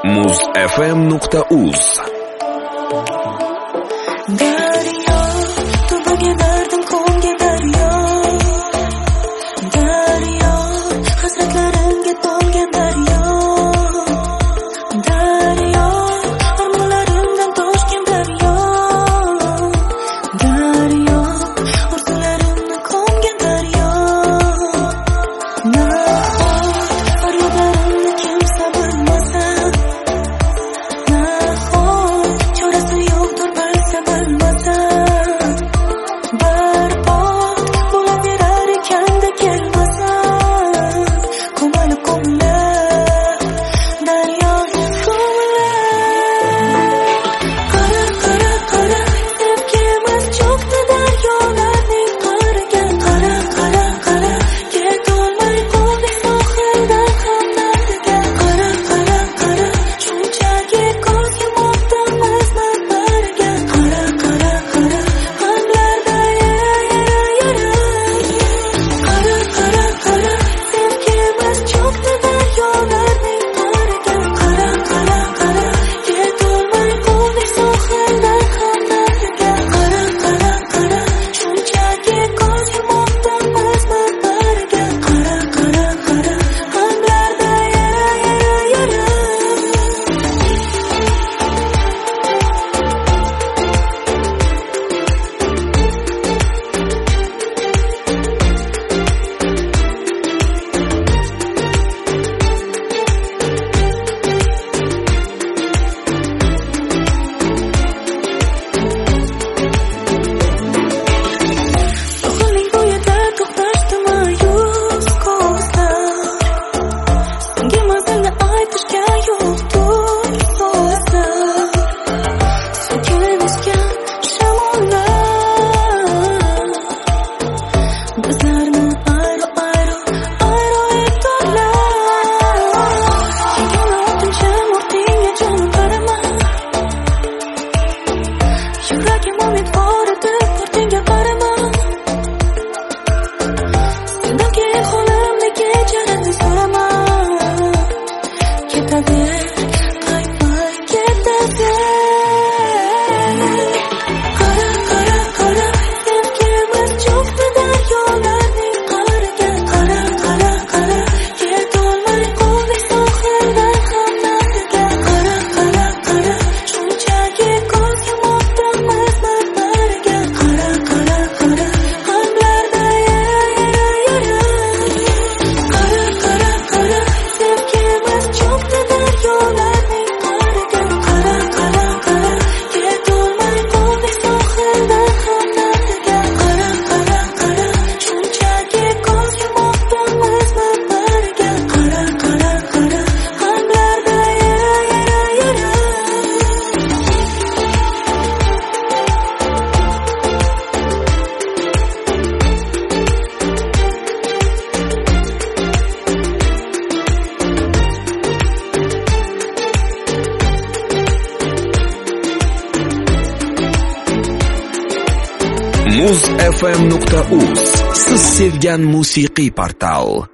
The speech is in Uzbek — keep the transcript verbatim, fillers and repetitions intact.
muz f m nuqta uz Daryo, tubiga dardim ko'nga daryo. Daryo, hasratlarimga to'lgan daryo. Daryo, armonlarimdan toshgan daryo. Daryo, orzularimni ko'mgan daryo. Nahot, faryodlarimni kimsa bilmasa. Nahot, chorasi yo'qdir bilsa bilmasa. Barbod bo'laverar ekanda kelmasa. Ko'milib ko'milib daryoga ko'milib. Qara qara qara sevgimiz cho'kdi daryolarning qa'riga. Qara qara qara ketolmay qoldik sohildan ham nariga. Qara qara qara shunchaki ko'z yummoqdamizmi bariga. Qara qara qara qalblarda yara yara yara. Qara qara qara sevgimiz cho'kdi daryolarning qa'riga. Qara qara qara ketolmay qoldik sohildan ham nariga. Qara qara qara shunchaki ko'z yummoqdamizmi bariga. Qara qara qara qalblarda yara yara yara. Sohilning bo'yida to'xtashdi ma'yus ko'zlar. Senga manzilni aytishga yo'qdir so'zlar. So'kilib esgan shamollar bizlarni ayro ayro ayro etdilar. Yigirma oltinchi martinga jonim qarama. Yuragim umid bor edi, ortingga qarama. Sendan keyin holimni kecharini so'rama. Ketadi, qaytmay ketadi. Qara qara qara sevgimiz cho'kdi daryolarning qa'riga. Qara qara qara ketolmay qoldik sohildan ham nariga. Qara qara qara shunchaki ko'z yummoqdamizmi bariga. Qara qara qara qalblarda yara yara yara. Qara qara qara sevgimiz cho'kdi daryolarning qa'riga. Qara qara qara ketolmay qoldik sohildan ham nariga. Qara qara qara shunchaki ko'z yummoqdamizmi bariga. Qara qara qara qalblarda yara yara yara. muz f m nuqta uz siz sevgan musiqiy portal.